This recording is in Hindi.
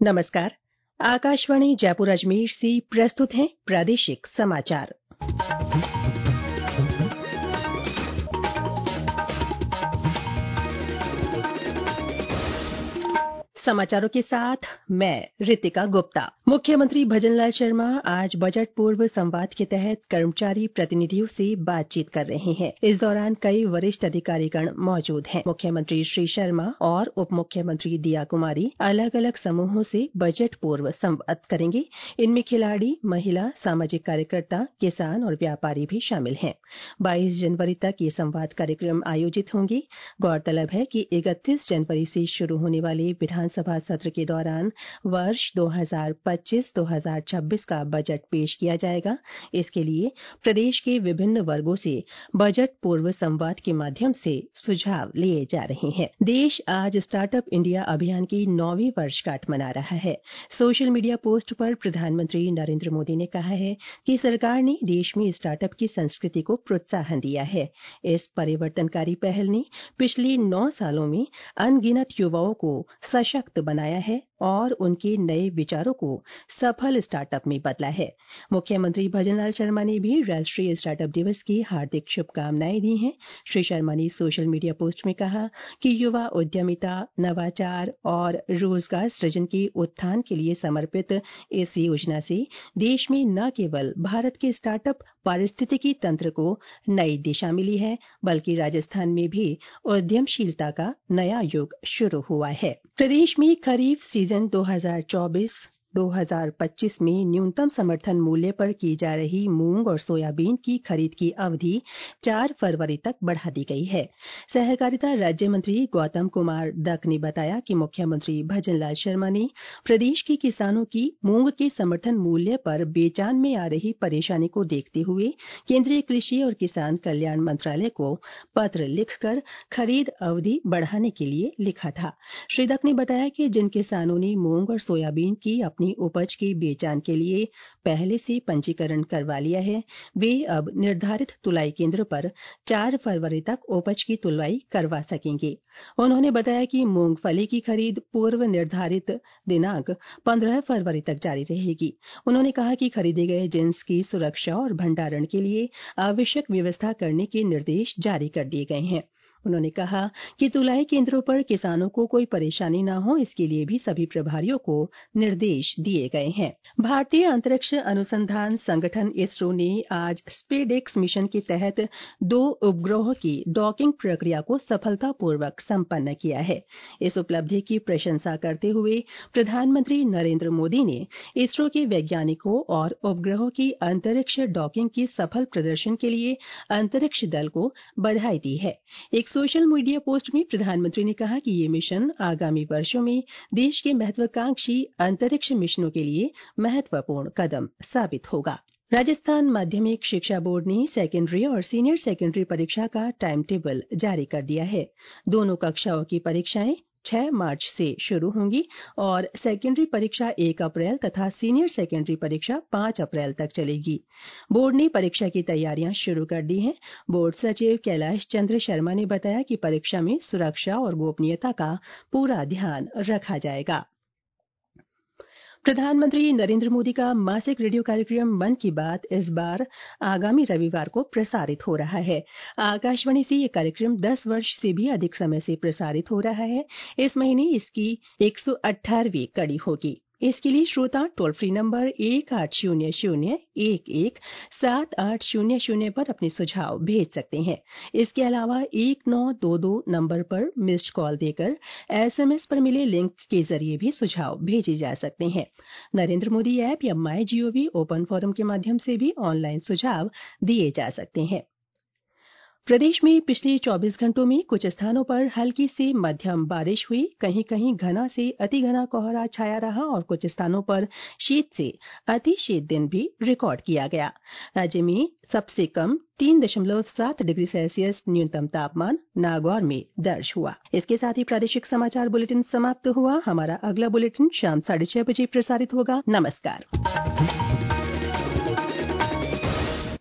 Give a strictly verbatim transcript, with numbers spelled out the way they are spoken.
नमस्कार। आकाशवाणी जयपुर अजमेर से प्रस्तुत हैं प्रादेशिक समाचार। समाचारों के साथ मैं रितिका गुप्ता। मुख्यमंत्री भजनलाल शर्मा आज बजट पूर्व संवाद के तहत कर्मचारी प्रतिनिधियों से बातचीत कर रहे हैं। इस दौरान कई वरिष्ठ अधिकारीगण मौजूद हैं। मुख्यमंत्री श्री शर्मा और उप मुख्यमंत्री दिया कुमारी अलग अलग समूहों से बजट पूर्व संवाद करेंगे। इनमें खिलाड़ी, महिला, सामाजिक कार्यकर्ता, किसान और व्यापारी भी शामिल हैं। बाईस जनवरी तक ये संवाद कार्यक्रम आयोजित होंगे। गौरतलब है कि इकतीस जनवरी से शुरू होने वाले विधान सभा सत्र के दौरान वर्ष दो हज़ार पच्चीस दो हज़ार छब्बीस का बजट पेश किया जाएगा। इसके लिए प्रदेश के विभिन्न वर्गों से बजट पूर्व संवाद के माध्यम से सुझाव लिए जा रहे हैं। देश आज स्टार्टअप इंडिया अभियान की नौवीं वर्षगांठ मना रहा है। सोशल मीडिया पोस्ट पर प्रधानमंत्री नरेंद्र मोदी ने कहा है कि सरकार ने देश में स्टार्टअप की संस्कृति को प्रोत्साहन दिया है। इस परिवर्तनकारी पहल ने पिछले नौ सालों में अनगिनत युवाओं को सशक्त बनाया है और उनके नए विचारों को सफल स्टार्टअप में बदला है। मुख्यमंत्री भजनलाल शर्मा ने भी राष्ट्रीय स्टार्टअप दिवस की हार्दिक शुभकामनाएं दी हैं। श्री शर्मा ने सोशल मीडिया पोस्ट में कहा कि युवा उद्यमिता, नवाचार और रोजगार सृजन के उत्थान के लिए समर्पित इस योजना से देश में न केवल भारत के स्टार्टअप पारिस्थितिकी तंत्र को नई दिशा मिली है, बल्कि राजस्थान में भी उद्यमशीलता का नया युग शुरू हुआ है। प्रदेश में खरीफ सीजन दो हज़ार चौबीस दो हज़ार पच्चीस में न्यूनतम समर्थन मूल्य पर की जा रही मूंग और सोयाबीन की खरीद की अवधि चार फरवरी तक बढ़ा दी गई है। सहकारिता राज्य मंत्री गौतम कुमार दत्त ने बताया कि मुख्यमंत्री भजनलाल शर्मा ने प्रदेश के किसानों की मूंग के समर्थन मूल्य पर बेचान में आ रही परेशानी को देखते हुए केंद्रीय कृषि और किसान कल्याण मंत्रालय को पत्र लिखकर खरीद अवधि बढ़ाने के लिए लिखा था। श्री दत्त ने बताया कि जिन किसानों ने मूंग और सोयाबीन की अपनी उपज के बेचान के लिए पहले से पंजीकरण करवा लिया है, वे अब निर्धारित तुलाई केंद्र पर चार फरवरी तक उपज की तुलाई करवा सकेंगे। उन्होंने बताया कि मूंगफली की खरीद पूर्व निर्धारित दिनांक पंद्रह फरवरी तक जारी रहेगी। उन्होंने कहा कि खरीदे गए जिन्स की सुरक्षा और भंडारण के लिए आवश्यक व्यवस्था करने के निर्देश जारी कर दिए गए हैं। उन्होंने कहा कि तुलाई केंद्रों पर किसानों को कोई परेशानी न हो, इसके लिए भी सभी प्रभारियों को निर्देश दिए गए हैं। भारतीय अंतरिक्ष अनुसंधान संगठन इसरो ने आज स्पेडएक्स मिशन के तहत दो उपग्रहों की डॉकिंग प्रक्रिया को सफलतापूर्वक संपन्न किया है। इस उपलब्धि की प्रशंसा करते हुए प्रधानमंत्री नरेंद्र मोदी ने इसरो के वैज्ञानिकों और उपग्रहों की अंतरिक्ष डॉकिंग के सफल प्रदर्शन के लिए अंतरिक्ष दल को बधाई दी है। एक सोशल मीडिया पोस्ट में प्रधानमंत्री ने कहा कि ये मिशन आगामी वर्षों में देश के महत्वाकांक्षी अंतरिक्ष मिशनों के लिए महत्वपूर्ण कदम साबित होगा। राजस्थान माध्यमिक शिक्षा बोर्ड ने सेकेंडरी और सीनियर सेकेंडरी परीक्षा का टाइम टेबल जारी कर दिया है। दोनों कक्षाओं की परीक्षाएं छह मार्च से शुरू होंगी और सेकेंडरी परीक्षा एक अप्रैल तथा सीनियर सेकेंडरी परीक्षा पांच अप्रैल तक चलेगी। बोर्ड ने परीक्षा की तैयारियां शुरू कर दी हैं। बोर्ड सचिव कैलाश चंद्र शर्मा ने बताया कि परीक्षा में सुरक्षा और गोपनीयता का पूरा ध्यान रखा जाएगा। प्रधानमंत्री नरेंद्र मोदी का मासिक रेडियो कार्यक्रम मन की बात इस बार आगामी रविवार को प्रसारित हो रहा है। आकाशवाणी से ये कार्यक्रम दस वर्ष से भी अधिक समय से प्रसारित हो रहा है। इस महीने इसकी एक सौ अठारहवीं कड़ी होगी। इसके लिए श्रोता टोल फ्री नंबर एक आठ शून्य शून्य एक एक सात आठ शून्य शून्य पर अपने सुझाव भेज सकते हैं। इसके अलावा एक नौ दो दो नंबर पर मिस्ड कॉल देकर एसएमएस पर मिले लिंक के जरिए भी सुझाव भेजे जा सकते हैं। नरेंद्र मोदी ऐप या माई जीओवी ओपन फोरम के माध्यम से भी ऑनलाइन सुझाव दिए जा सकते हैं। प्रदेश में पिछले चौबीस घंटों में कुछ स्थानों पर हल्की से मध्यम बारिश हुई। कहीं कहीं घना से अति घना कोहरा छाया रहा और कुछ स्थानों पर शीत से अति शीत दिन भी रिकॉर्ड किया गया। राज्य में सबसे कम तीन दशमलव सात डिग्री सेल्सियस न्यूनतम तापमान नागौर में दर्ज हुआ। इसके साथ ही प्रादेशिक समाचार बुलेटिन समाप्त हुआ। हमारा अगला बुलेटिन शाम साढ़े छह बजे प्रसारित होगा। नमस्कार।